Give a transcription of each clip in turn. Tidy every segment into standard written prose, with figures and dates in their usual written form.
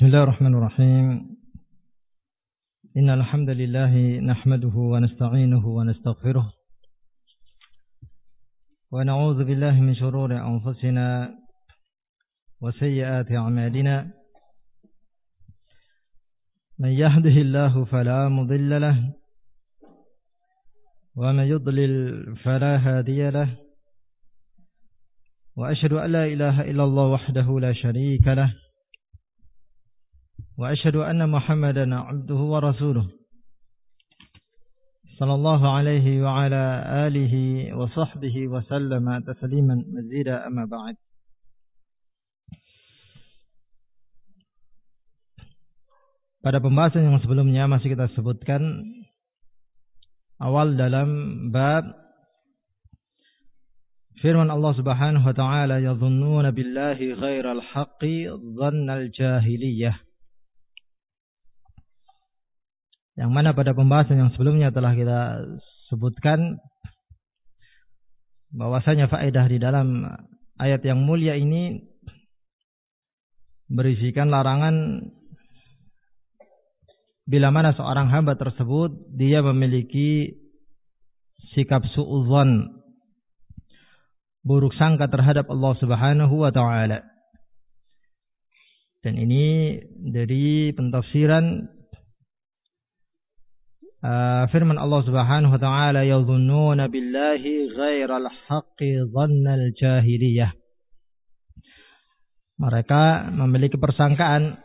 الله الرحمن الرحيم إن الحمد لله نحمده ونستعينه ونستغفره ونعوذ بالله من شرور أنفسنا وسيئات أعمالنا من يهده الله فلا مضل له ومن يضلل فلا هادي له وأشهد أن لا إله إلا الله وحده لا شريك له وأشهد أن محمدا عبده ورسوله صلى الله عليه وعلى آله وصحبه وسلم تسليما مزيدا أما بعد. Pada pembahasan yang sebelumnya masih kita sebutkan awal dalam bab firman Allah Subhanahu wa taala, yadhunnuna billahi ghairal haqqi dhannal jahiliyah, yang mana pada pembahasan yang sebelumnya telah kita sebutkan bahwasanya faedah di dalam ayat yang mulia ini berisikan larangan bila mana seorang hamba tersebut dia memiliki sikap su'udzon, buruk sangka terhadap Allah Subhanahu wa taala. Dan ini dari pentafsiran firman Allah Subhanahu wa taala, yadhunnuna billahi ghairal haqqi dhannal jahiliyah. Mereka memiliki persangkaan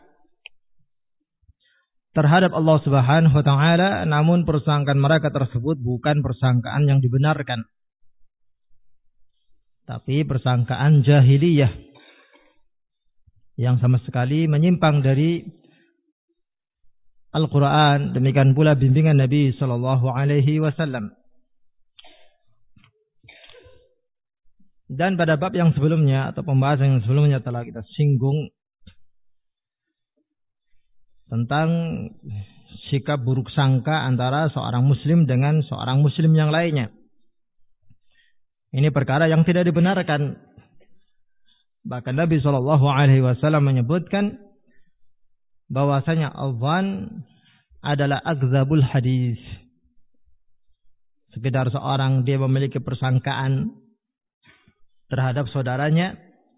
terhadap Allah Subhanahu wa taala, namun persangkaan mereka tersebut bukan persangkaan yang dibenarkan, tapi persangkaan jahiliyah yang sama sekali menyimpang dari Al-Quran, demikian pula bimbingan Nabi Sallallahu Alaihi Wasallam. Dan pada bab yang sebelumnya atau pembahasan yang sebelumnya telah kita singgung tentang sikap buruk sangka antara seorang muslim dengan seorang muslim yang lainnya. Ini perkara yang tidak dibenarkan. Bahkan Nabi Sallallahu Alaihi Wasallam menyebutkan bahwasanya al-dhan adalah akzabul hadis. Sekedar seorang dia memiliki persangkaan terhadap saudaranya,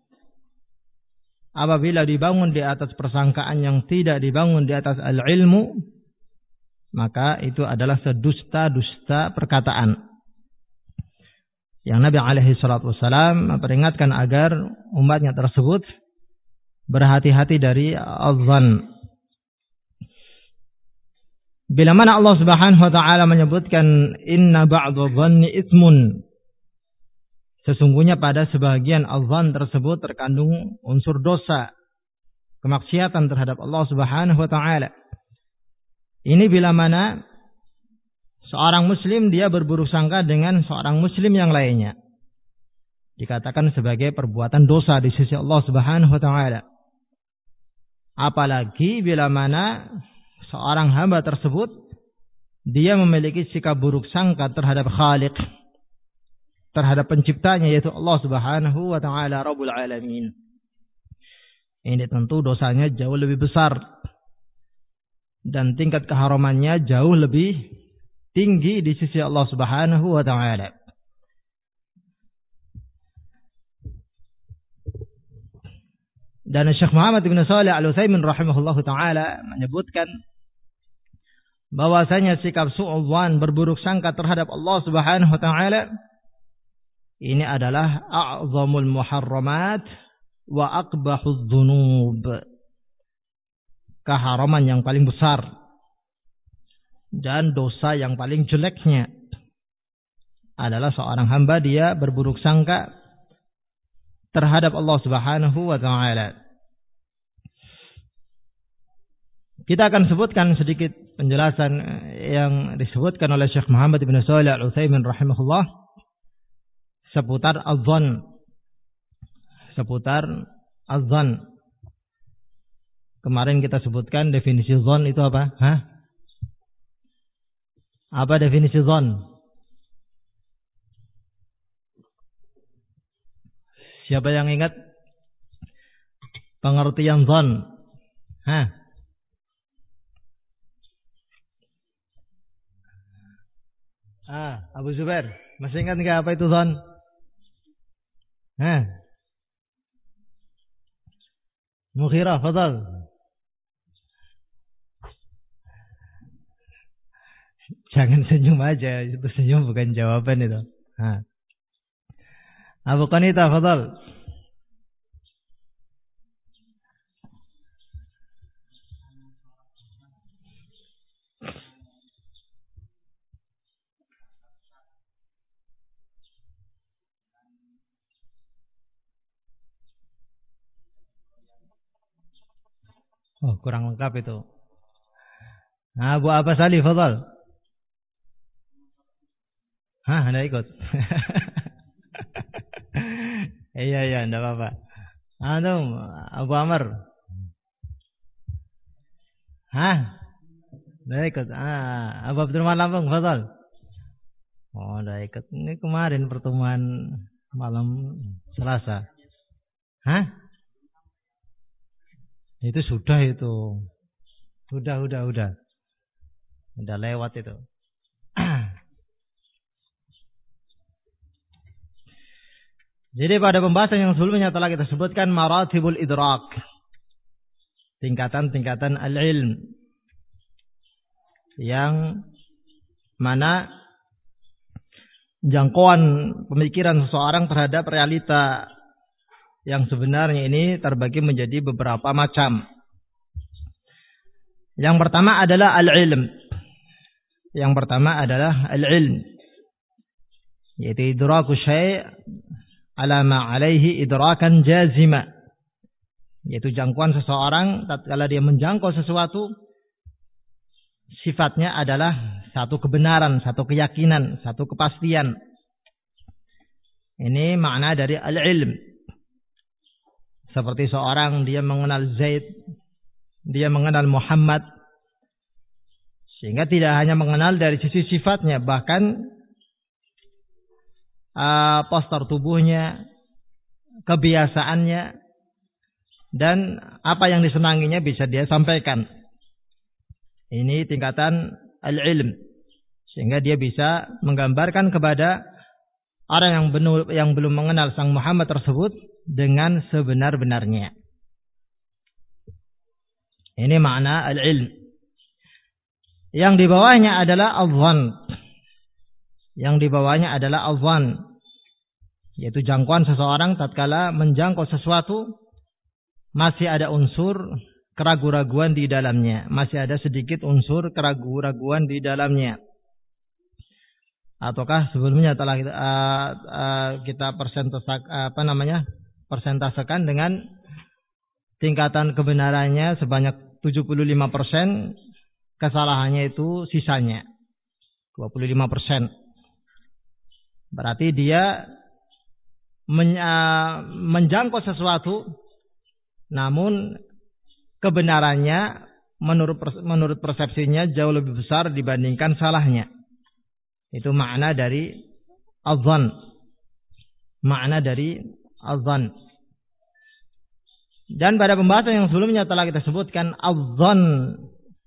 apabila dibangun di atas persangkaan yang tidak dibangun di atas al-ilmu, maka itu adalah sedusta-dusta perkataan. Yang Nabi alaihi salatu wassalam memperingatkan agar umatnya tersebut berhati-hati dari al-dhan. Bila mana Allah Subhanahu wa taala menyebutkan inna ba'dadh dhanni itsmun, sesungguhnya pada sebagian al-dhan tersebut terkandung unsur dosa, kemaksiatan terhadap Allah Subhanahu wa taala. Ini bila mana seorang muslim dia berburuk sangka dengan seorang muslim yang lainnya, dikatakan sebagai perbuatan dosa di sisi Allah Subhanahu wa taala. Apalagi bila mana seorang hamba tersebut dia memiliki sikap buruk sangka terhadap Khaliq, terhadap penciptanya, yaitu Allah Subhanahu wa taala Rabbul Alamin. Ini tentu dosanya jauh lebih besar dan tingkat keharamannya jauh lebih tinggi di sisi Allah Subhanahu wa taala. Dan Syekh Muhammad bin Shalih Al-Utsaimin rahimahullahu taala menyebutkan bahwasanya sikap su'udzan, berburuk sangka terhadap Allah Subhanahu wa taala, ini adalah a'zamul muharramat wa aqbahudz dzunub. Keharaman yang paling besar dan dosa yang paling jeleknya adalah seorang hamba dia berburuk sangka terhadap Allah Subhanahu wa taala. Kita akan sebutkan sedikit penjelasan yang disebutkan oleh Syekh Muhammad bin Shalih Al-Utsaimin rahimahullah seputar az-dzan. Kemarin kita sebutkan definisi dzan itu apa? Apa definisi dzan? Siapa yang ingat pengertian dzan? Hah? Abu Zubair, masih ingat enggak apa itu zon? Hah? Mughirah, fadal. Jangan senyum aja, itu senyum bukan jawaban itu. Hah. Abu Qanita, fadal. Oh, kurang lengkap itu. Abu Abbas Ali, fadal. Hah, Anda ikut? Iya, enggak apa-apa. Antum, Abu Amr. Hah? Enggak ikut. Abu Abdurrahman Lampung, fadal. Oh, enggak ikut. Ini kemarin pertemuan malam Selasa. Hah? Itu sudah itu. Udah. Udah lewat itu. Jadi pada pembahasan yang sebelumnya telah kita sebutkan maratibul idrak. Tingkatan-tingkatan al-ilm. Yang mana jangkauan pemikiran seseorang terhadap realita yang sebenarnya ini terbagi menjadi beberapa macam. Yang pertama adalah al-ilm. Yaitu idraku syai' ala ma alaihi idrakan jazima. Yaitu jangkauan seseorang tatkala dia menjangkau sesuatu, sifatnya adalah satu kebenaran, satu keyakinan, satu kepastian. Ini makna dari al-ilm. Seperti seorang dia mengenal Zaid, dia mengenal Muhammad, sehingga tidak hanya mengenal dari sisi sifatnya, bahkan postur tubuhnya, kebiasaannya, dan apa yang disenanginya bisa dia sampaikan. Ini tingkatan al-ilm, sehingga dia bisa menggambarkan kepada orang yang belum mengenal sang Muhammad tersebut dengan sebenar-benarnya. Ini makna al-ilm. Yang di bawahnya adalah al-dhann. Yaitu jangkauan seseorang tatkala menjangkau sesuatu masih ada unsur keraguan-raguan di dalamnya, masih ada sedikit unsur keraguan-raguan di dalamnya. Ataukah sebelumnya telah kita persentasekan dengan tingkatan kebenarannya sebanyak 75%, kesalahannya itu sisanya 25%. Berarti dia menjangkau sesuatu, namun kebenarannya menurut persepsinya jauh lebih besar dibandingkan salahnya. Itu makna dari al-dhann. Dan pada pembahasan yang sebelumnya telah kita sebutkan al-dhann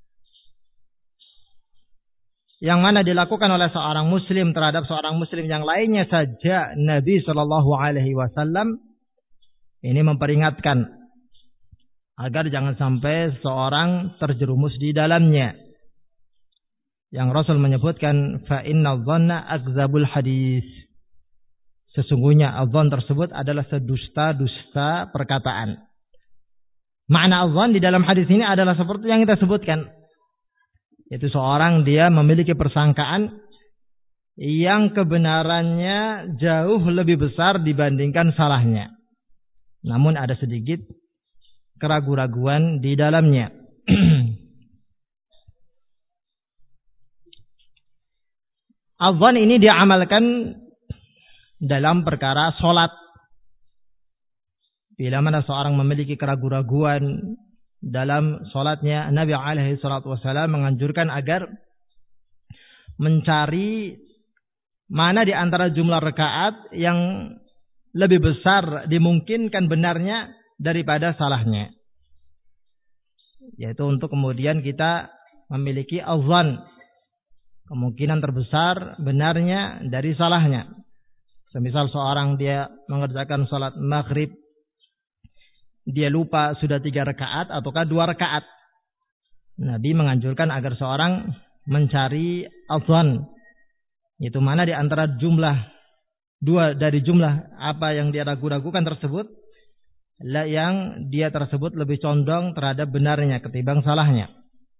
yang mana dilakukan oleh seorang muslim terhadap seorang muslim yang lainnya saja. Nabi SAW ini memperingatkan agar jangan sampai seorang terjerumus di dalamnya. Yang Rasul menyebutkan fa innal dhanna akzabul hadis. Sesungguhnya al-dhann tersebut adalah sedusta-dusta perkataan. Makna al-dhann di dalam hadis ini adalah seperti yang kita sebutkan. Yaitu seorang dia memiliki persangkaan yang kebenarannya jauh lebih besar dibandingkan salahnya. Namun ada sedikit keraguan-raguan di dalamnya. Al-dhann ini diamalkan dalam perkara solat. Bila mana seorang memiliki keraguan-raguan dalam solatnya, Nabi SAW menganjurkan agar mencari mana di antara jumlah rakaat yang lebih besar dimungkinkan benarnya daripada salahnya. yaitu untuk kemudian kita memiliki azan, kemungkinan terbesar benarnya dari salahnya. Semisal seorang dia mengerjakan salat maghrib, dia lupa sudah 3 rakaat ataukah 2 rakaat. Nabi menganjurkan agar seorang mencari azan, itu mana di antara dari jumlah apa yang dia ragu-ragukan tersebut, yang dia tersebut lebih condong terhadap benarnya ketimbang salahnya.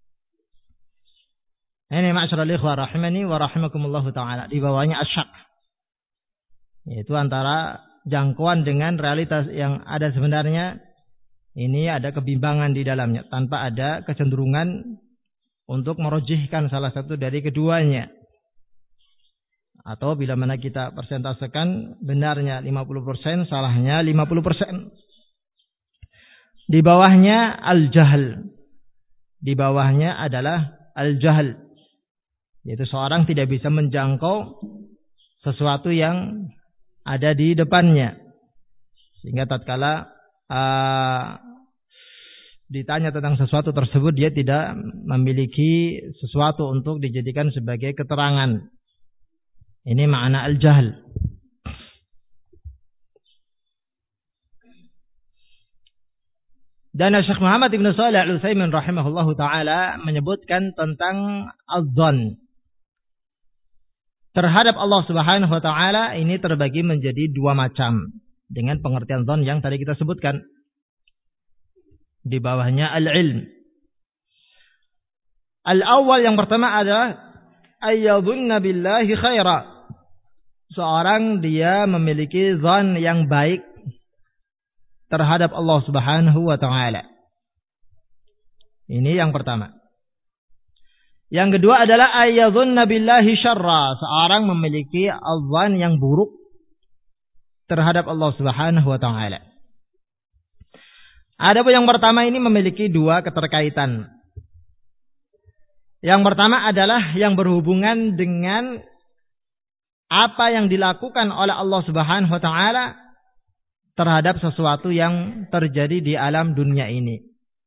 Ini ma'asyiral ikhwah rahimani wa rahimakumullahu taala, di bawahnya asyak, yaitu antara jangkauan dengan realitas yang ada sebenarnya. Ini ada kebimbangan di dalamnya tanpa ada kecenderungan untuk merojihkan salah satu dari keduanya. Atau bila mana kita persentasekan benarnya 50%, salahnya 50%. Di bawahnya al-jahl. Di bawahnya adalah al-jahl, yaitu seorang tidak bisa menjangkau sesuatu yang ada di depannya, sehingga tatkala ditanya tentang sesuatu tersebut, dia tidak memiliki sesuatu untuk dijadikan sebagai keterangan. Ini makna al-jahl. Dan Syekh Muhammad Ibn Shalih Al-Utsaimin rahimahullahu taala menyebutkan tentang az-dzan terhadap Allah Subhanahu wa taala, ini terbagi menjadi 2 macam dengan pengertian dzan yang tadi kita sebutkan. Di bawahnya al-ilm. Al-awwal, yang pertama adalah ayyadhunna billahi khaira. Seorang dia memiliki dzan yang baik terhadap Allah Subhanahu wa taala. Ini yang pertama. Yang kedua adalah ayyadhunna billahi syarra. Seorang memiliki dzan yang buruk terhadap Allah Subhanahu wa taala. Adapun yang pertama ini memiliki 2 keterkaitan. Yang pertama adalah yang berhubungan dengan apa yang dilakukan oleh Allah Subhanahu wa taala terhadap sesuatu yang terjadi di alam dunia ini.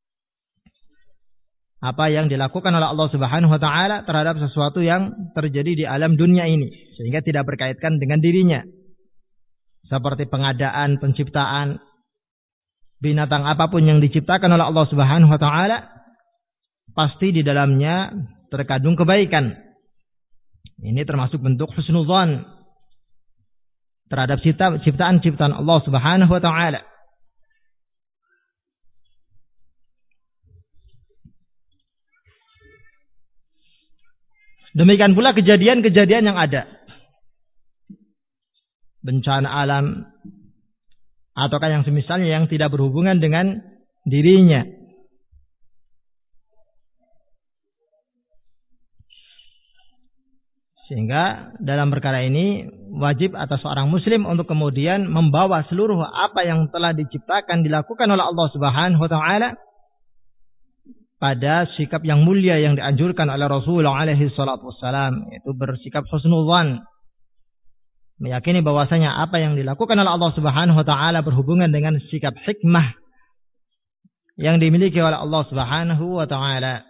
Apa yang dilakukan oleh Allah Subhanahu wa taala terhadap sesuatu yang terjadi di alam dunia ini, sehingga tidak berkaitan dengan dirinya. Seperti pengadaan, penciptaan binatang apapun yang diciptakan oleh Allah Subhanahu wa taala, pasti di dalamnya terkandung kebaikan. Ini termasuk bentuk husnudzan terhadap ciptaan-ciptaan Allah Subhanahu wa taala. Demikian pula kejadian-kejadian yang ada, bencana alam ataukah yang semisalnya yang tidak berhubungan dengan dirinya. Sehingga dalam perkara ini wajib atas seorang muslim untuk kemudian membawa seluruh apa yang telah diciptakan, dilakukan oleh Allah Subhanahu wa taala pada sikap yang mulia yang dianjurkan oleh Rasulullah alaihi salatu wassalam, yaitu bersikap husnudzan, meyakini bahwasanya apa yang dilakukan oleh Allah Subhanahu wa taala berhubungan dengan sikap hikmah yang dimiliki oleh Allah Subhanahu wa taala.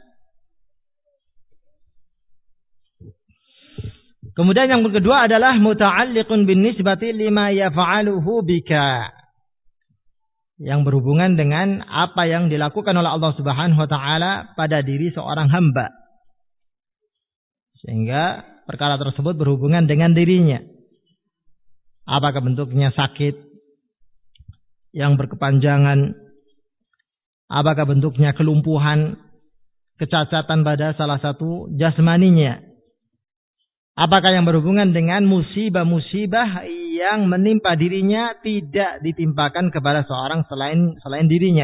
Kemudian yang kedua adalah muta'alliqun bin nisbati lima yaf'aluhu bika, yang berhubungan dengan apa yang dilakukan oleh Allah Subhanahu wa taala pada diri seorang hamba, sehingga perkara tersebut berhubungan dengan dirinya. Apakah bentuknya sakit yang berkepanjangan, apakah bentuknya kelumpuhan, kecacatan pada salah satu jasmaninya, apakah yang berhubungan dengan musibah-musibah yang menimpa dirinya tidak ditimpakan kepada seorang selain dirinya.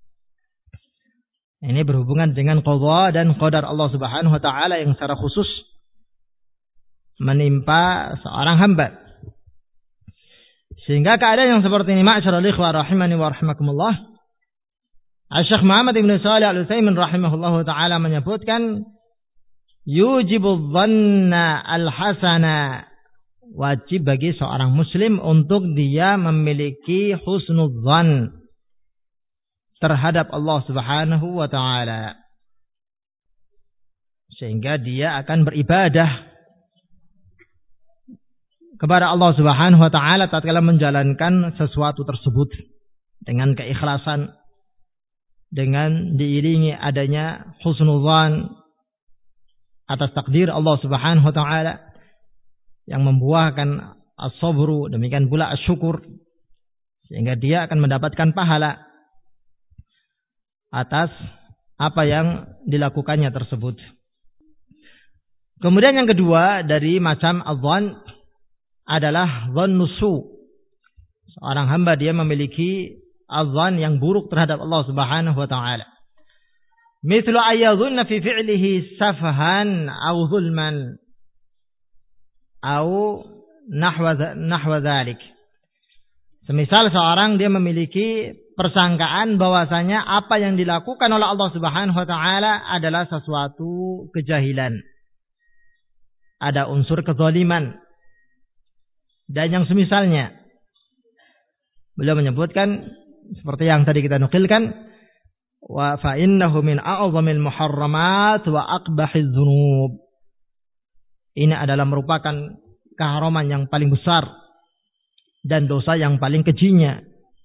Ini berhubungan dengan qadha dan qadar Allah Subhanahu wa taala yang secara khusus menimpa seorang hamba. Sehingga keadaan yang seperti ini, ma'asyiral ikhwah rahimani wa rahimakumullah, Syekh Muhammad Ibn Shalih Al-Utsaimin rahimahullahu taala menyebutkan yujibu dhanna al-hasana, wajib bagi seorang muslim untuk dia memiliki husnudzan, terhadap Allah Subhanahu wa taala. Sehingga dia akan beribadah kepada Allah Subhanahu wa taala tatkala menjalankan sesuatu tersebut dengan keikhlasan, dengan diiringi adanya husnuzan atas takdir Allah Subhanahu wa taala yang membuahkan as-sabru, demikian pula as-syukur, sehingga dia akan mendapatkan pahala atas apa yang dilakukannya tersebut. Kemudian yang kedua dari macam adzan adalah dzannusu. Seorang hamba dia memiliki adzan yang buruk terhadap Allah Subhanahu wa taala. Mithlu ayyadhunna fi fi'lihi safahan aw zulman aw nahwa dzalik. Semisal seorang dia memiliki persangkaan bahwasanya apa yang dilakukan oleh Allah Subhanahu wa taala adalah sesuatu kejahilan. Ada unsur kezaliman dan yang semisalnya. Beliau menyebutkan seperti yang tadi kita nukilkan, wa fa innahu min a'zamil muharramat wa aqbahiz dzunub. Ini adalah merupakan keharaman yang paling besar dan dosa yang paling kejinya.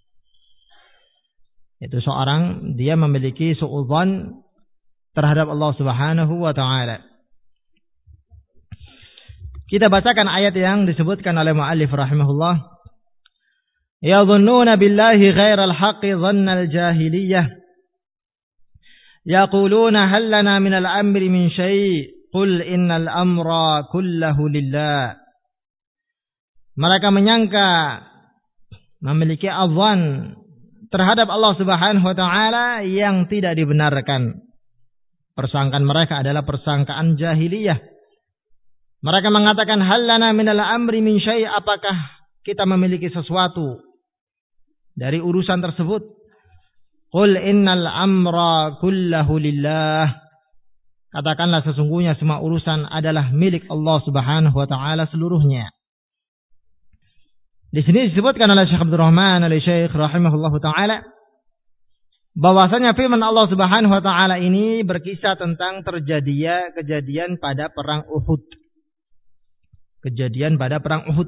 Itu seorang dia memiliki suudzon terhadap Allah Subhanahu wa taala. Kita bacakan ayat yang disebutkan oleh muallif rahimahullah. Yadhunnuna billahi ghairal haqqi dhannal jahiliyah. Yaquluna hal lana minal amri min syai'. Qul innal amra kullahu lillah. Mereka menyangka memiliki adzan terhadap Allah Subhanahu wa taala yang tidak dibenarkan. Persangkaan mereka adalah persangkaan jahiliyah. Mereka mengatakan hal lana minal amri min syai', apakah kita memiliki sesuatu dari urusan tersebut? Qul innal amra kullahu lillah. Katakanlah sesungguhnya semua urusan adalah milik Allah Subhanahu wa taala seluruhnya. Di sini disebutkan oleh Syekh Abdul Rahman al-Syekh rahimahullahu taala bahwasanya firman Allah Subhanahu wa taala ini berkisah tentang terjadinya kejadian pada perang Uhud. Kejadian pada perang Uhud.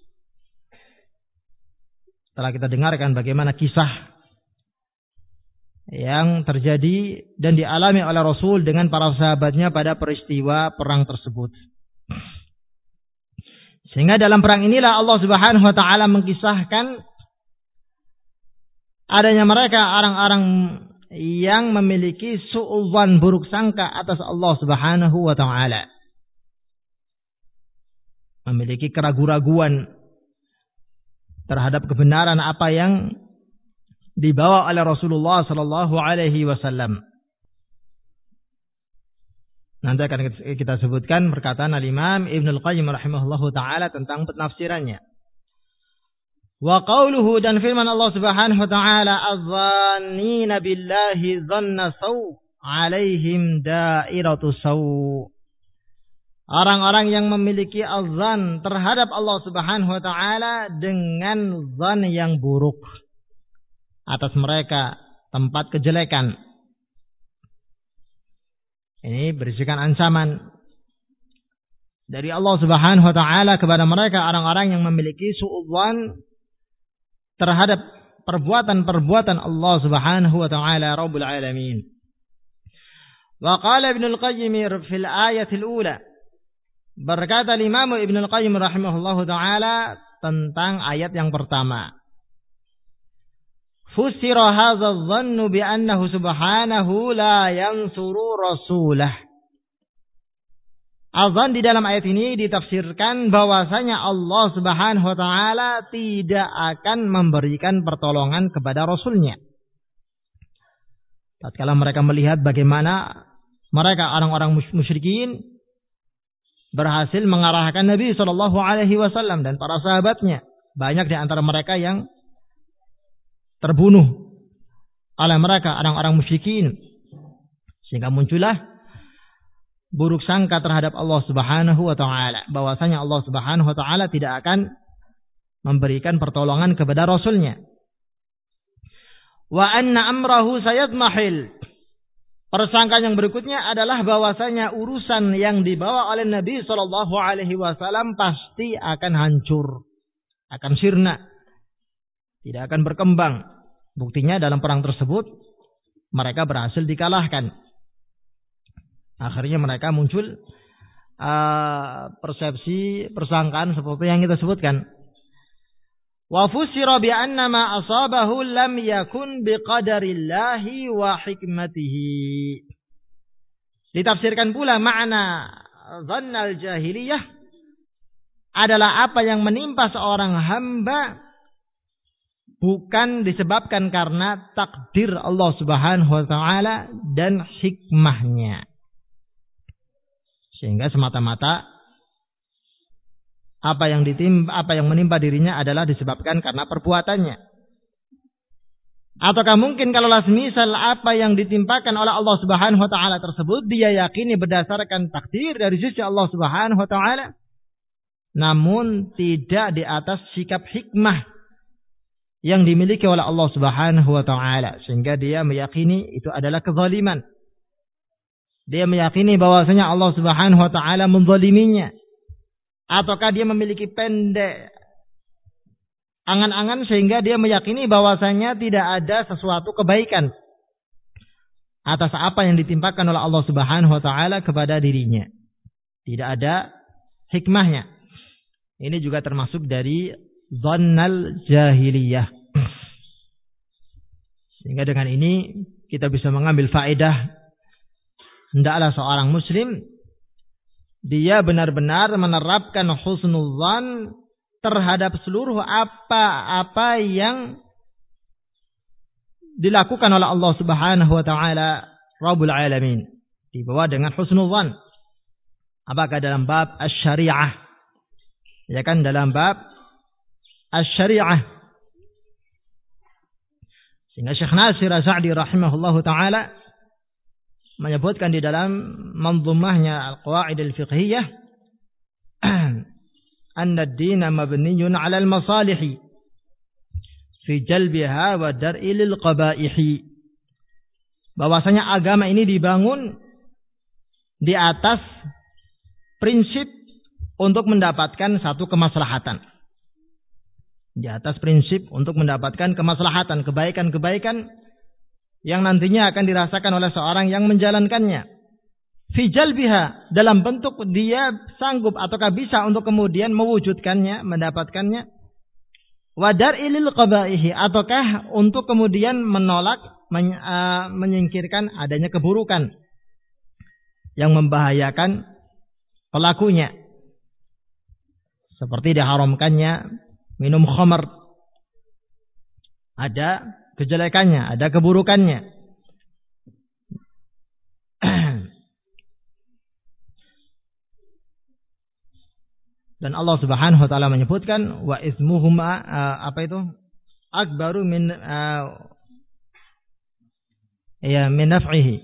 Setelah kita dengarkan bagaimana kisah yang terjadi dan dialami oleh Rasul dengan para sahabatnya pada peristiwa perang tersebut. Sehingga dalam perang inilah Allah Subhanahu wa taala mengkisahkan adanya mereka orang-orang yang memiliki suudzon, buruk sangka atas Allah Subhanahu wa taala. Memiliki keraguan-raguan terhadap kebenaran apa yang dibawa oleh Rasulullah sallallahu alaihi wasallam. Nanti akan kita sebutkan perkataan al-Imam Ibnu Al-Qayyim rahimahullahu taala tentang penafsirannya. Wa qauluhu, dan firman Allah Subhanahu wa taala, adh-dhannina billahi dhanna saw' alaihim da'iratu saw'. Orang-orang yang memiliki azan terhadap Allah Subhanahu wa taala dengan zan yang buruk, atas mereka tempat kejelekan. Ini berisikan ancaman dari Allah Subhanahu wa taala kepada mereka orang-orang yang memiliki suudzon terhadap perbuatan-perbuatan Allah Subhanahu wa taala Rabbul Alamin. Wa qala Ibnu Al-Qayyim fil ayatil ula, berkata Imam Ibnu Al-Qayyim rahimahullahu taala tentang ayat yang pertama. Fusira hadza adh-dhannu bi annahu subhanahu la yansuru rasulah. Azan di dalam ayat ini ditafsirkan bahwasanya Allah Subhanahu wa taala tidak akan memberikan pertolongan kepada rasulnya. Tatkala mereka melihat bagaimana mereka orang-orang musyrikin berhasil mengarahkan Nabi sallallahu alaihi wasallam dan para sahabatnya, banyak di antara mereka yang terbunuh oleh mereka orang-orang musyrikin, sehingga muncullah buruk sangka terhadap Allah Subhanahu wa taala, bahwasanya Allah Subhanahu wa taala tidak akan memberikan pertolongan kepada rasulnya. wa anna amrahu sayadmahil. Persangkaan yang berikutnya adalah bahwasanya urusan yang dibawa oleh Nabi sallallahu alaihi wasallam pasti akan hancur, akan sirna, tidak akan berkembang. Buktinya dalam perang tersebut mereka berhasil dikalahkan. Akhirnya mereka muncul persepsi, persangkaan seperti yang kita sebutkan. Wa fusira bi anna ma asabahu lam yakun biqadarillahi wa hikmatihi. Ditafsirkan pula makna dhannal jahiliyah adalah apa yang menimpa seorang hamba bukan disebabkan karena takdir Allah Subhanahu wa taala dan hikmahnya. Sehingga semata-mata apa yang menimpa dirinya adalah disebabkan karena perbuatannya. Ataukah mungkin kalau semisal apa yang ditimpakan oleh Allah Subhanahu wa taala tersebut dia yakini berdasarkan takdir dari sisi Allah Subhanahu wa taala, namun tidak di atas sikap hikmah yang dimiliki oleh Allah Subhanahu wa taala, sehingga dia meyakini itu adalah kezaliman. Dia meyakini bahwasanya Allah Subhanahu wa taala menzaliminya. Ataukah dia memiliki pendek angan-angan sehingga dia meyakini bahwasanya tidak ada sesuatu kebaikan atas apa yang ditimpakan oleh Allah Subhanahu wa taala kepada dirinya. Tidak ada hikmahnya. Ini juga termasuk dari dhannal jahiliyah. Sehingga dengan ini kita bisa mengambil faedah, hendaklah seorang muslim dia benar-benar menerapkan husnul dzan terhadap seluruh apa-apa yang dilakukan oleh Allah Subhanahu wa taala Rabbul Alamin. Dibawa dengan husnul dzan. Apakah dalam bab asy-syariah? Ya kan, dalam bab asy-syariah. Sehingga Syekh Nasir As-Sa'di rahimahullahu taala menyebutkan di dalam manzumahnya Al-Qawaid Al-Fiqhiyah, anna ad-din mabniyun 'ala al-masalih fi jalbiha wa dar'i lil qaba'ih. Bahwasanya agama ini dibangun di atas prinsip untuk mendapatkan satu kemaslahatan. Di atas prinsip untuk mendapatkan kemaslahatan, kebaikan-kebaikan yang nantinya akan dirasakan oleh seorang yang menjalankannya. Fi jalbiha, dalam bentuk dia sanggup ataukah bisa untuk kemudian mewujudkannya, mendapatkannya. Wa dar'i lil qabaihi, ataukah untuk kemudian menolak, menyingkirkan adanya keburukan yang membahayakan pelakunya. Seperti diharamkannya minum khamar. Ada kejelekannya, ada keburukannya. Dan Allah Subhanahu wa taala menyebutkan wa ismuhuma akbaru min min naf'ihi.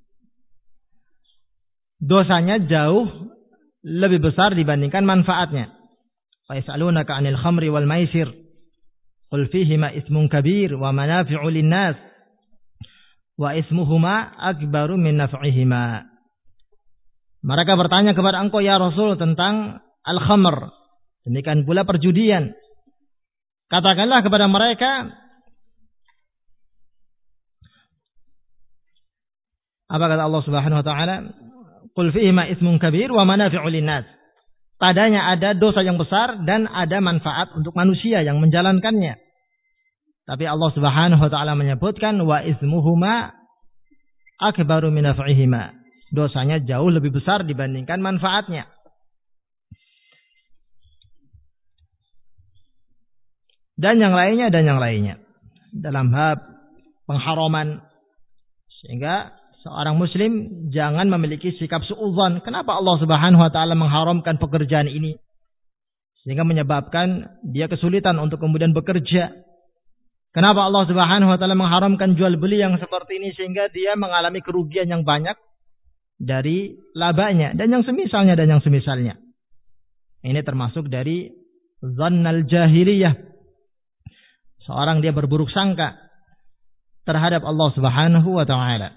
Dosanya jauh lebih besar dibandingkan manfaatnya. Fa yas'alunaka 'anil khamri wal maisir qul fihima ismun kabir wa manafi'u lin-nas wa ismuhuma akbaru min naf'ihima. Mereka bertanya kepada engkau ya Rasul tentang al-khamr, demikian pula perjudian. Katakanlah kepada mereka, apa kata Allah Subhanahu wa taala? Qul fihima ismun kabir wa manafi'u lin-nas. Padanya ada dosa yang besar dan ada manfaat untuk manusia yang menjalankannya. Tapi Allah Subhanahu wa taala menyebutkan wa ismuhuma akbaru min naf'ihima. Dosanya jauh lebih besar dibandingkan manfaatnya. Dan yang lainnya dalam bab pengharaman. Sehingga seorang muslim jangan memiliki sikap suudzon. Kenapa Allah Subhanahu wa taala mengharamkan pekerjaan ini? Sehingga menyebabkan dia kesulitan untuk kemudian bekerja. Kenapa Allah Subhanahu wa taala mengharamkan jual beli yang seperti ini sehingga dia mengalami kerugian yang banyak dari labanya dan yang semisalnya. Ini termasuk dari dhannal jahiliyah. Seorang dia berburuk sangka terhadap Allah Subhanahu wa taala.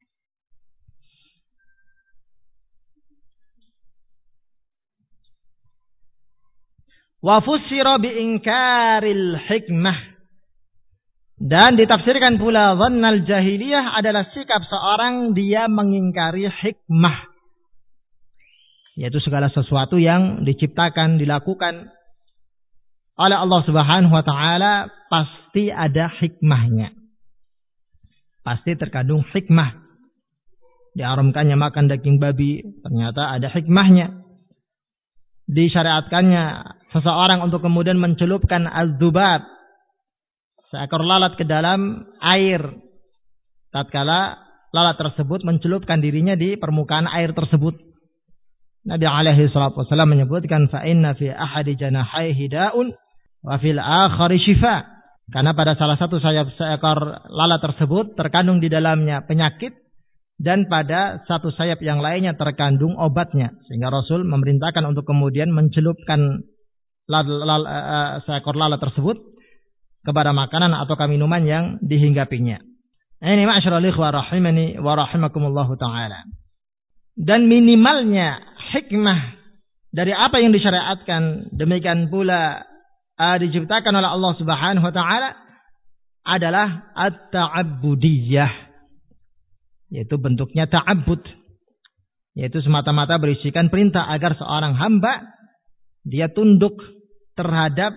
Wa fussira bi inkaril hikmah, dan ditafsirkan pula dhannal jahiliyah adalah sikap seorang dia mengingkari hikmah, yaitu segala sesuatu yang diciptakan, dilakukan oleh Allah Subhanahu wa taala pasti ada hikmahnya. Pasti terkandung hikmah. Diharamkannya makan daging babi, ternyata ada hikmahnya. Disyariatkannya seseorang untuk kemudian mencelupkan az-zubab, seekor lalat, ke dalam air, tatkala lalat tersebut mencelupkan dirinya di permukaan air tersebut. Nabi alaihi salatu wasallam menyebutkan fa inna fi ahadi janahaihi da'un wa fil akhari shifa, karena pada salah satu sayap seekor lalat tersebut terkandung di dalamnya penyakit, dan pada satu sayap yang lainnya terkandung obatnya, sehingga Rasul memerintahkan untuk kemudian mencelupkan seekor lalat tersebut kepada makanan atau minuman yang dihinggapinya. Ini ma'asyiral ikhwah rahimani wa rahimakumullah taala. Dan minimalnya hikmah dari apa yang disyariatkan, demikian pula diciptakan oleh Allah Subhanahu wa taala, adalah at-ta'abbudiyah, yaitu bentuknya ta'abbud, yaitu semata-mata berisikan perintah agar seorang hamba dia tunduk terhadap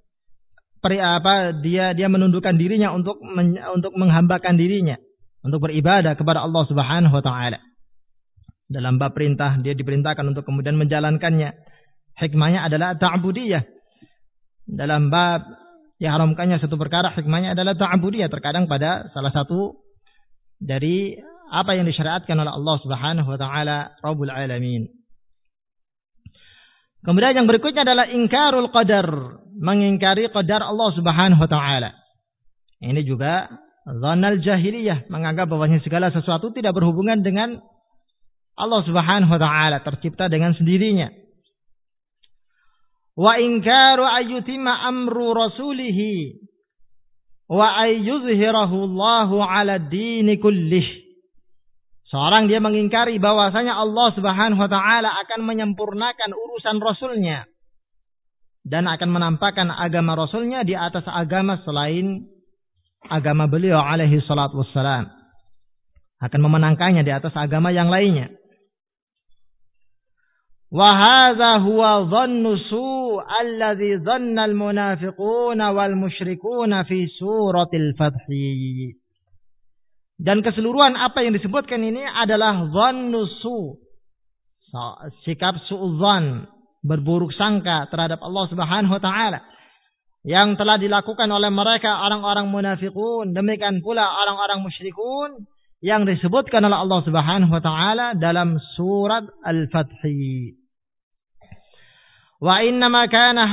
dia menundukkan dirinya untuk menghambakan dirinya untuk beribadah kepada Allah Subhanahu wa taala. Dalam bab perintah dia diperintahkan untuk kemudian menjalankannya. Hikmahnya adalah ta'budiyah. Dalam bab diharamkannya satu perkara, hikmahnya adalah ta'budiyah, terkadang pada salah satu dari apa yang disyariatkan oleh Allah Subhanahu wa taala Rabbul Alamin. Kemudian yang berikutnya adalah ingkarul qadar, mengingkari qadar Allah Subhanahu wa taala. Ini juga dhannal jahiliyah, menganggap bahwasanya segala sesuatu tidak berhubungan dengan Allah Subhanahu wa taala, tercipta dengan sendirinya. Wa inkaru ayyutima amru rasulihi wa ayyuzhirahu Allahu 'ala ad-din kullih. Seorang dia mengingkari bahwasanya Allah Subhanahu wa taala akan menyempurnakan urusan Rasulnya dan akan menampakkan agama Rasulnya di atas agama selain agama beliau alaihi salatu wassalam, akan memenangkannya di atas agama yang lainnya. Wa hadza huwa dhannu su' alladhi dhanna al-munafiquna wal musyrikuuna fi suratil Fath. Dan keseluruhan apa yang disebutkan ini adalah dhannu su', sikap su'udzan, berburuk sangka terhadap Allah Subhanahu wa taala yang telah dilakukan oleh mereka orang-orang munafiqun, demikian pula orang-orang musyrikun yang disebutkan oleh Allah Subhanahu wa taala dalam surat Al-Fath. وإنما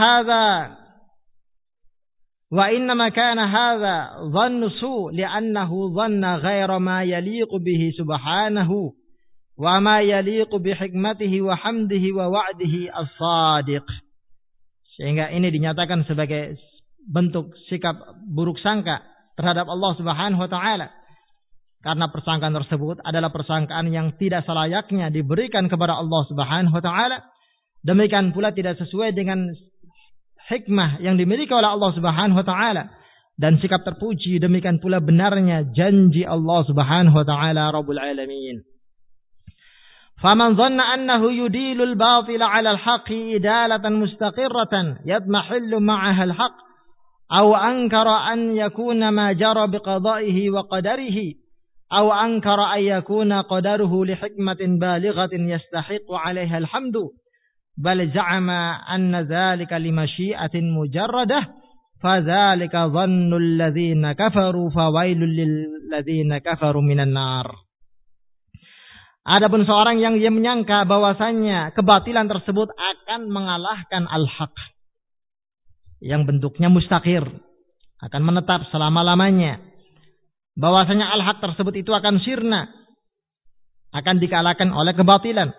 كان هذا ظن سوء لأنه ظن غير ما يليق به سبحانه وما يليق بحكمته وحمده ووعده الصادق. Sehingga ini dinyatakan sebagai bentuk sikap buruk sangka terhadap Allah Subhanahu wa taala, karena persangkaan tersebut adalah persangkaan yang tidak selayaknya diberikan kepada Allah Subhanahu wa taala. Demikian pula tidak sesuai dengan hikmah yang dimiliki oleh Allah Subhanahu wa taala, dan sikap terpuji demikian pula benarnya janji Allah Subhanahu wa taala Rabbul Alamin. Faman dhanna annahu yudilu al-batila 'ala al-haqqi idalatan mustaqirratan yadmahillu ma'aha al-haqq aw ankara an yakuna ma jara biqada'ihi wa qadarihi aw ankara an yakuna qadaruhu li hikmatin balighatin yastahiqu 'alayha al-hamdu bal za'ama anna dzalika limasyi'atin mujarradah fadzalika dhannul ladzina kafaru fawailul lil ladzina kafaru minan nar. Adapun seorang yang dia menyangka bahwasanya kebatilan tersebut akan mengalahkan al-haq yang bentuknya mustaqir, akan menetap selama-lamanya, bahwasanya al-haq tersebut itu akan sirna, akan dikalahkan oleh kebatilan.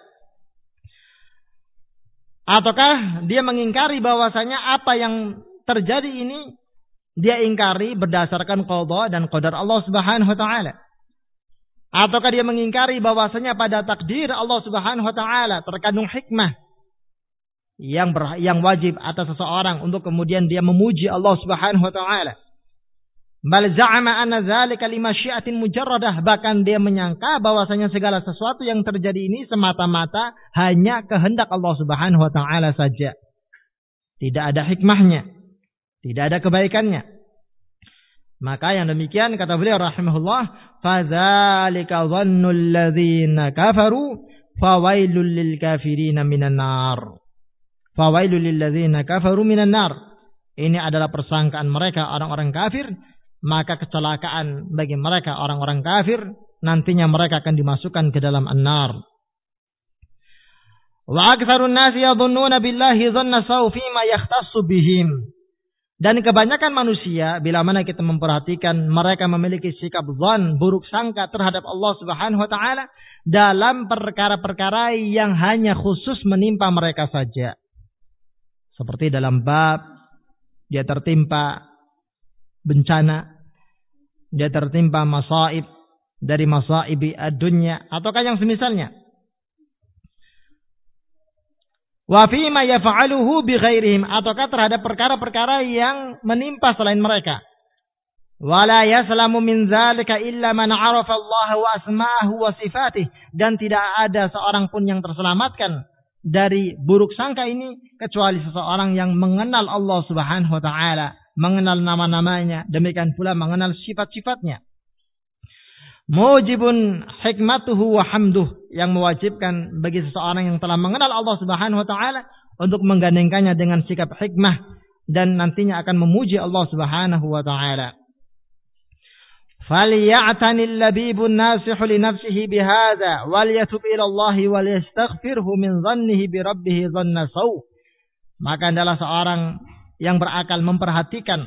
Ataukah dia mengingkari bahwasanya apa yang terjadi ini dia ingkari berdasarkan qada dan qadar Allah Subhanahu wa taala? Ataukah dia mengingkari bahwasanya pada takdir Allah Subhanahu wa taala terkandung hikmah yang wajib atas seseorang untuk kemudian dia memuji Allah Subhanahu wa taala? Bal za'ama anna dzalika limasyiatin mujarradah, bahkan dia menyangka bahwasanya segala sesuatu yang terjadi ini semata-mata hanya kehendak Allah Subhanahu wa taala saja. Tidak ada hikmahnya, tidak ada kebaikannya. Maka yang demikian kata beliau rahimahullah, fadzalika dhannul ladzina kafaru fawailul lil kafirina minan nar. Fawailul lil ladzina kafaru minan nar. Ini adalah persangkaan mereka orang-orang kafir, maka kecelakaan bagi mereka orang-orang kafir, nantinya mereka akan dimasukkan ke dalam an-nar. Wa aktsarun nasi yadhunnuna billahi dhanna saw fima yakhtassu bihim. Dan kebanyakan manusia bila mana kita memperhatikan mereka memiliki sikap dzan, buruk sangka terhadap Allah Subhanahu wa taala dalam perkara-perkara yang hanya khusus menimpa mereka saja. Seperti dalam bab dia tertimpa bencana, dia tertimpa masaib dari masaibi ad-dunya ataukah yang semisalnya. Wa fima yaf'aluhu bi ghairihim, ataukah terhadap perkara-perkara yang menimpa selain mereka. Wala yaslamu min dzalika illa man 'arafa Allah wa asma'ahu wa sifatih, dan tidak ada seorang pun yang terselamatkan dari buruk sangka ini kecuali seseorang yang mengenal Allah Subhanahu wa taala, mengenal nama-namanya, demikian pula mengenal sifat-sifatnya. Mujibun hikmatuhu wa hamduh, yang mewajibkan bagi seseorang yang telah mengenal Allah Subhanahu wa taala untuk menggandengkannya dengan sikap hikmah dan nantinya akan memuji Allah Subhanahu wa taala. Falya'tanil labibun nasihu li nafsihi bihadza wal yatub ila Allah wal yastaghfirhu min dhannihi bi rabbih dhanna saw. Maka adalah seorang yang berakal memperhatikan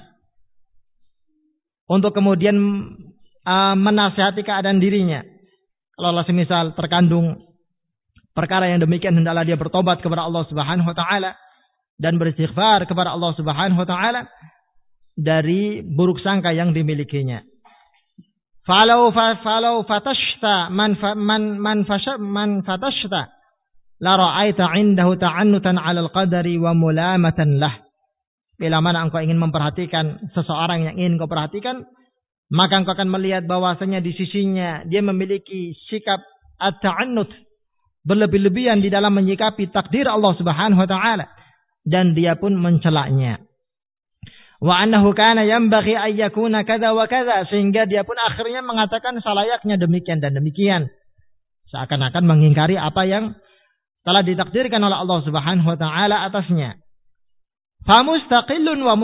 untuk kemudian menasihati keadaan dirinya. Kalau Allah semisal terkandung perkara yang demikian, hendaklah dia bertobat kepada Allah Subhanahu wa taala dan beristighfar kepada Allah Subhanahu wa taala dari buruk sangka yang dimilikinya. Falau fatashta man fatashta la ra'aita 'indahu ta'annutan 'ala al-qadari wa mulamatan lah. Bila mana engkau ingin memperhatikan seseorang yang ingin kau perhatikan, maka engkau akan melihat bahwasanya di sisinya dia memiliki sikap at-ta'annut, berlebih-lebihan di dalam menyikapi takdir Allah Subhanahu wa taala, dan dia pun mencelaknya. Wa annahu kana yanbaghi an yakuna kadza wa kadza, sehingga dia pun akhirnya mengatakan salayaknya demikian dan demikian, seakan-akan mengingkari apa yang telah ditakdirkan oleh Allah Subhanahu wa taala atasnya. Fa mustaqillun wa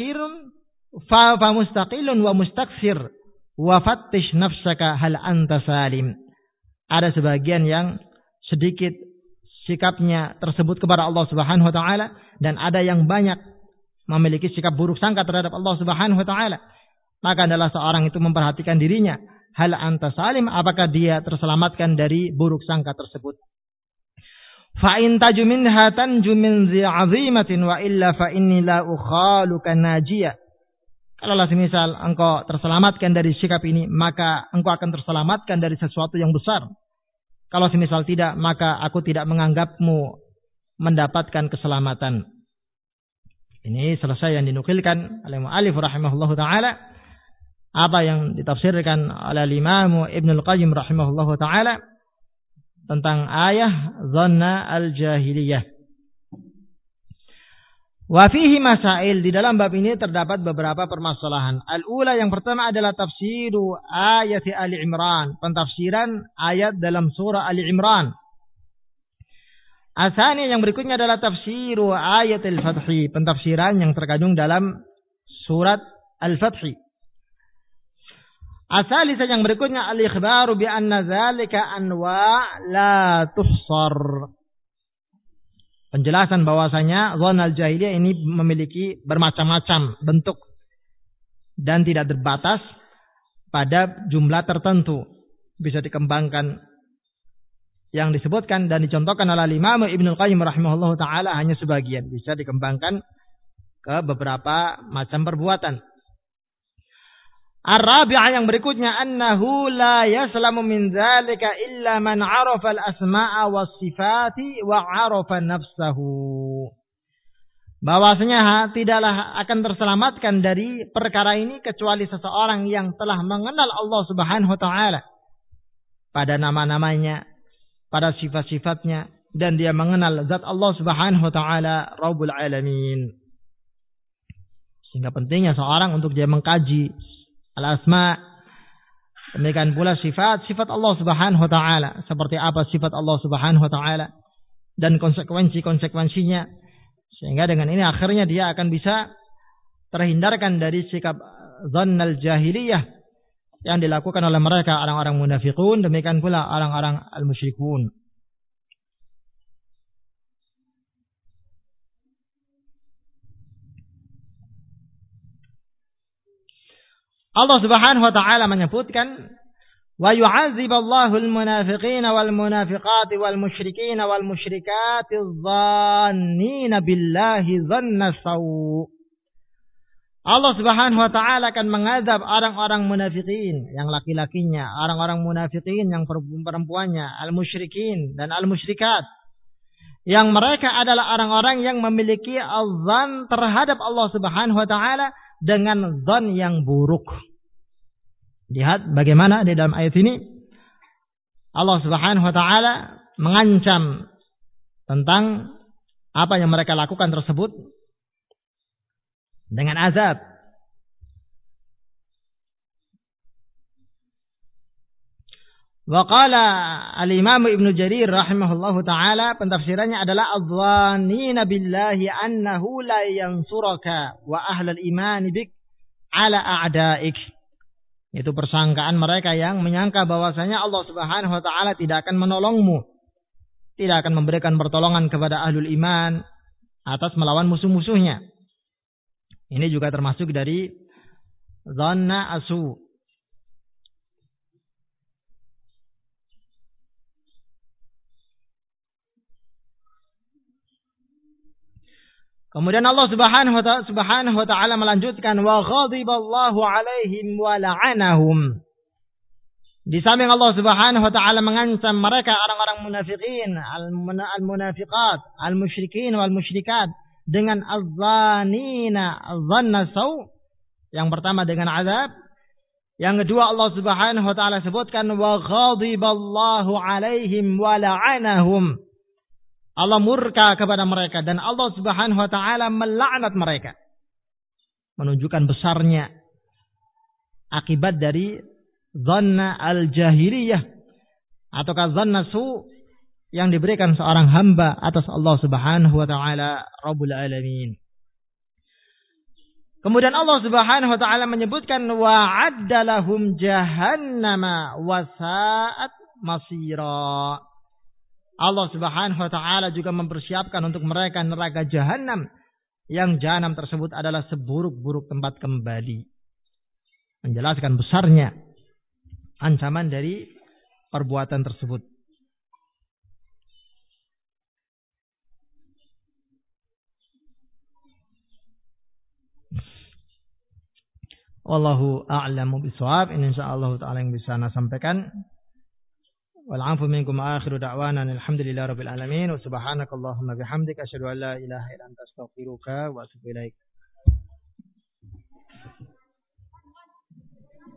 mustakfir wa fattish nafsaka hal anta salim. Ada sebagian yang sedikit sikapnya tersebut kepada Allah Subhanahu wa taala, dan ada yang banyak memiliki sikap buruk sangka terhadap Allah Subhanahu wa taala. Maka adalah seorang itu memperhatikan dirinya, hal anta salim, apakah dia terselamatkan dari buruk sangka tersebut. Fa in taju minha tanju min zi'azimatin wa illa fa inni la ukhaluka najiyah. Kalau semisal engkau terselamatkan dari sikap ini, maka engkau akan terselamatkan dari sesuatu yang besar. Kalau semisal tidak, maka aku tidak menganggapmu mendapatkan keselamatan. Ini selesai yang dinukilkan oleh mu'allif rahimahullahu ta'ala, apa yang ditafsirkan oleh Imam Ibnul Qayyim rahimahullahu ta'ala tentang ayah dhanna al-jahiliyah. Wa fihi masail, di dalam bab ini terdapat beberapa permasalahan. Al-ula, yang pertama adalah tafsiru ayat Ali Imran, pentafsiran ayat dalam surah Ali Imran. Asani, yang berikutnya adalah tafsiru ayat al-Fathi, pentafsiran yang terkandung dalam surat al-Fathi. Asalisa, yang berikutnya al-ikhbaru bi anna dzalika anwa' la tuhsar. Penjelasan bahwasanya dzannal jahiliyah ini memiliki bermacam-macam bentuk dan tidak terbatas pada jumlah tertentu, bisa dikembangkan. Yang disebutkan dan dicontohkan oleh Imam Ibnul Qayyim rahimahullahu ta'ala hanya sebagian, bisa dikembangkan ke beberapa macam perbuatan. Ar-rabi'ah yang berikutnya, annahu la yaslamu min dzalika illa man 'arafa al-asma'a was-sifati wa 'arafa nafsahu. Bahwasanya tidaklah akan terselamatkan dari perkara ini kecuali seseorang yang telah mengenal Allah Subhanahu wa taala pada nama-namanya, pada sifat-sifatnya, dan dia mengenal zat Allah Subhanahu wa taala Rabbul Alamin. Sehingga pentingnya seorang untuk dia mengkaji al-asma, demikian pula sifat-sifat Allah Subhanahu wa taala, seperti apa sifat Allah Subhanahu wa taala dan konsekuensi-konsekuensinya. Sehingga dengan ini akhirnya dia akan bisa terhindarkan dari sikap dhannal jahiliyah yang dilakukan oleh mereka orang-orang munafiqun, demikian pula orang-orang al-musyrikun. Allah Subhanahu wa taala menyebutkan wa yu'adziballahu al-munafiqina wal munafiqati wal musyrikina wal musyrikati adh-dhannina billahi dhanna saw. Allah Subhanahu wa taala akan mengazab orang-orang munafikin yang laki-lakinya, orang-orang munafikin yang perempuannya, al-musyrikin dan al-musyrikat, yang mereka adalah orang-orang yang memiliki azan terhadap Allah Subhanahu wa taala dengan zan yang buruk. Lihat bagaimana di dalam ayat ini Allah Subhanahu wa taala mengancam tentang apa yang mereka lakukan tersebut dengan azab. Wa qala al-Imam Ibnu Jarir rahimahullahu taala, pentafsirannya adalah adh-dhannina billahi annahu la yansuraka wa ahlal iman bik ala a'daik. Itu persangkaan mereka yang menyangka bahwasanya Allah Subhanahu wa taala tidak akan menolongmu, tidak akan memberikan pertolongan kepada ahlul iman atas melawan musuh-musuhnya. Ini juga termasuk dari dhanna asu. Kemudian Allah Subhanahu wa taala melanjutkan wa ghadiballahu alaihim wa la'anahum. Di samping Allah Subhanahu wa taala mengancam mereka orang-orang munafikin, al-munafiqat, al-musyrikin wal musyrikat dengan az-zanina, dhanna saw. Yang pertama dengan azab, yang kedua Allah Subhanahu wa taala sebutkan wa ghadiballahu alaihim wa la'anahum. Allah murka kepada mereka dan Allah Subhanahu wa taala melaknat mereka. Menunjukkan besarnya akibat dari dhanna al-jahiliyah atau dhanna su yang diberikan seorang hamba atas Allah Subhanahu wa taala Rabbul Alamin. Kemudian Allah Subhanahu wa taala menyebutkan wa'adda lahum jahannama wa sa'at masira. Allah Subhanahu wa taala juga mempersiapkan untuk mereka neraka jahanam, yang jahanam tersebut adalah seburuk-buruk tempat kembali. Menjelaskan besarnya ancaman dari perbuatan tersebut. Wallahu a'lamu bishawab. Ini insyaallah taala yang bisa saya sampaikan. Wal 'afu minkum akhiru da'wana alhamdulillahi rabbil alamin wa subhanakallahumma bihamdika asyhadu an la ilaha illa anta astaghfiruka wa atubu ilaik.